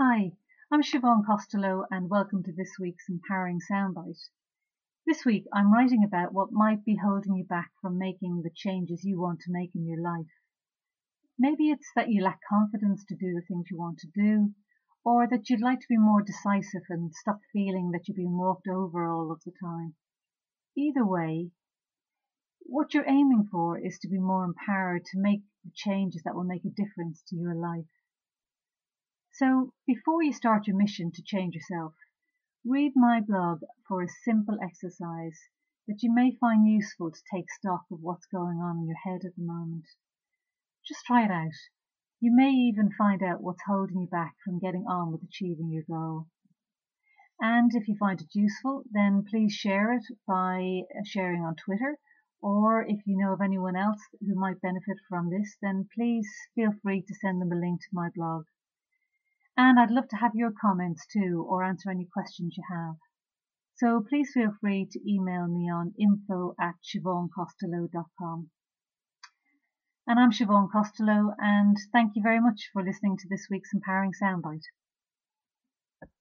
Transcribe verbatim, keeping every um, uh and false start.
Hi, I'm Siobhan Costello and welcome to this week's Empowering Soundbite. This week I'm writing about what might be holding you back from making the changes you want to make in your life. Maybe it's that you lack confidence to do the things you want to do, or that you'd like to be more decisive and stop feeling that you're being walked over all of the time. Either way, what you're aiming for is to be more empowered to make the changes that will make a difference to your life. So before you start your mission to change yourself, read my blog for a simple exercise that you may find useful to take stock of what's going on in your head at the moment. Just try it out. You may even find out what's holding you back from getting on with achieving your goal. And if you find it useful, then please share it by sharing on Twitter, or if you know of anyone else who might benefit from this, then please feel free to send them a link to my blog. And I'd love to have your comments too, or answer any questions you have. So please feel free to email me on info at siobhan costello dot com. And I'm Siobhan Costello, and thank you very much for listening to this week's Empowering Soundbite.